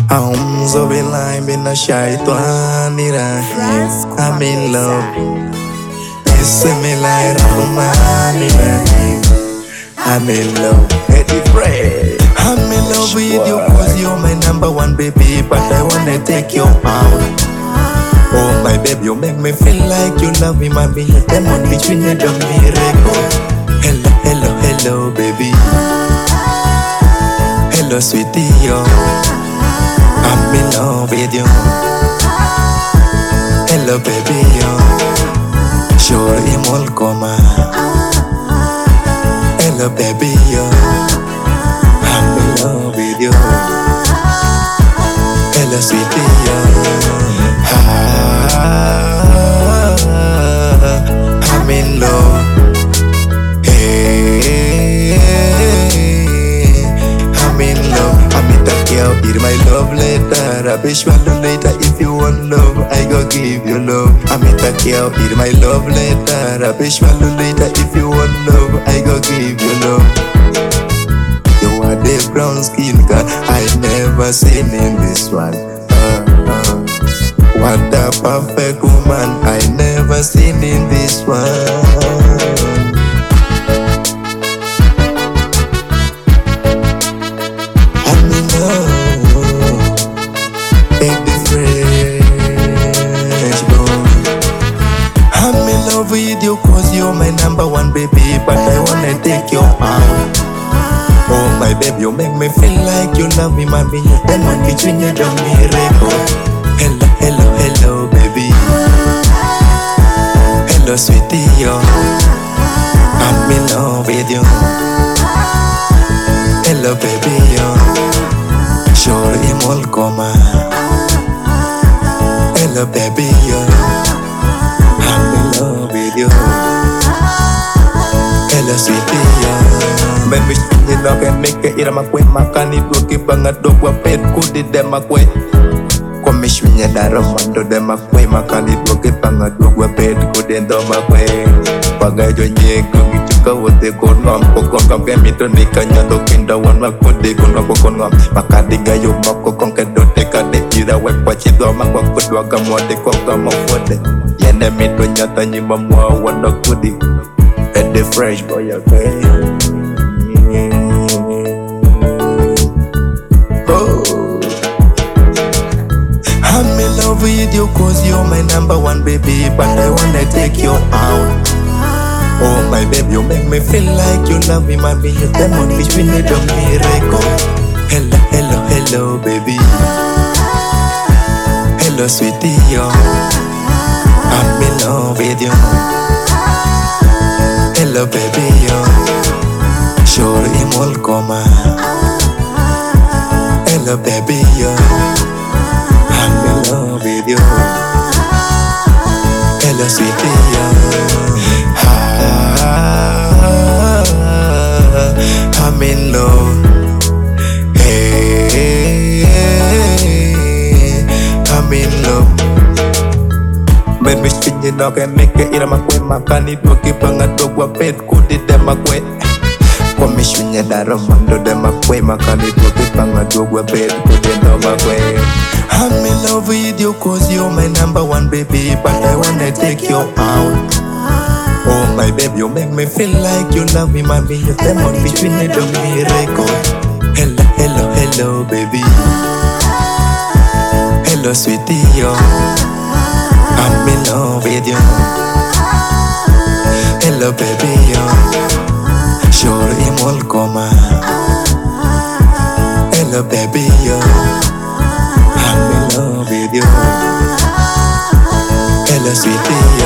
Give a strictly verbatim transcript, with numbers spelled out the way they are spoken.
أعوذ بالله من الشيطان الرجيم. I'm in love. Bismillahirrahmanirrahim. I'm in love. Eddie Frey. I'm in love with you cause you're my number one baby, but I wanna take you out. Oh my baby, you make me feel like you love me, mommy. You're the one between the dumb miracle. Hello, hello, hello, baby. Hello, sweetie, yo. I'm in love with you. Hello, baby, yo. Sure, imol koma. Hello, baby, yo. I'm in love with you. Hello, sweetie, yo. Ah, I'm in love. Hey, I'm in love. I'm in the girl, hear my love letter. I wish you later if you want love, I go give you love. I'm in the girl, hear my love letter. I wish you later if you want love, I go give you love. You are the brown skin girl I never seen in this one. Uh, uh. What a perfect woman I never seen in this one. I'm in love, Eddie Fresh boy. I'm in love with you cause you're my number one baby, but I wanna take you out. Oh my baby, you make me feel like you love me, mommy. You're the one between you the miracle. Hello, hello, hello, baby. Hello, sweetie, yo. I'm in love with you. Hello, baby, yo. Sure, imol koma. Hello, baby, yo. I'm in love with you. Hello, sweetie, yo. Baby, you know can make it ira makwe makani dua banget do gua pet ku di demakwe. Komishunya daramando demakwe makani dua banget do gua pet ku di demakwe. Bagai jonye ku gitu wote kon ngam pokon kam kemito nikanya do kindawan makode kon ngam pokon ngam makadi gayo makko kon kedo tekade ira wek pachi do makwa kedua kamode kon kam fode. Yene mito nyata nyima mwa wanda kudi. Eddie Fresh boy okay. I'm in love with you cause you're my number one baby, but I wanna take you out. Oh my baby, you make me feel like you love me, mommy. You're the one between the dumb miracle. Hello, hello, hello, baby. Hello, sweetie, yo. I'm in love with you. Hello, baby, yo. Sure, imol koma. Hello, baby, yo. I'm in love with you. Hello, sweetie, yo. Ah, I'm in love. Hey, I'm in love. Baby, you know can make it ira makwe makani dua banget do gua pet ku di demakwe. Komishunya daramando demakwe makani dua banget do gua pet ku di demakwe. I'm in love with you cause you're my number one baby, but I wanna take you out. Oh my baby, you make me feel like you love me, mommy. You're the one between the dumb miracle. Hello, hello, hello, baby. Hello, sweetie, yo. I'm in love with you. Hello, baby, yo. Sure, imol koma. Hello, baby, yo. I'm in love with you. Hello, sweetie.